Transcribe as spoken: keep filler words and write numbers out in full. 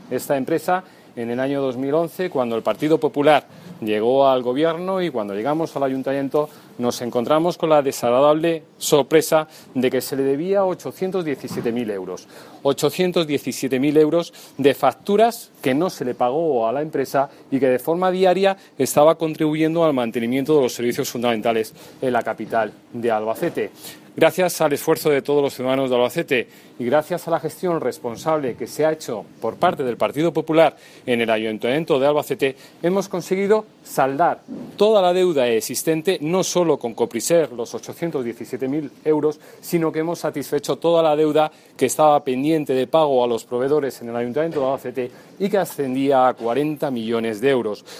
esta empresa en el año dos mil once, cuando el Partido Popular llegó al gobierno, y cuando llegamos al ayuntamiento nos encontramos con la desagradable sorpresa de que se le debía ochocientos diecisiete mil euros. ochocientos diecisiete mil euros de facturas que no se le pagó a la empresa y que de forma diaria estaba contribuyendo al mantenimiento de los servicios fundamentales en la capital de Albacete. Gracias al esfuerzo de todos los ciudadanos de Albacete y gracias a la gestión responsable que se ha hecho por parte del Partido Popular en el Ayuntamiento de Albacete, hemos conseguido saldar toda la deuda existente, no solo con Copriser, los ochocientos diecisiete mil euros, sino que hemos satisfecho toda la deuda que estaba pendiente de pago a los proveedores en el Ayuntamiento de Albacete y que ascendía a cuarenta millones de euros.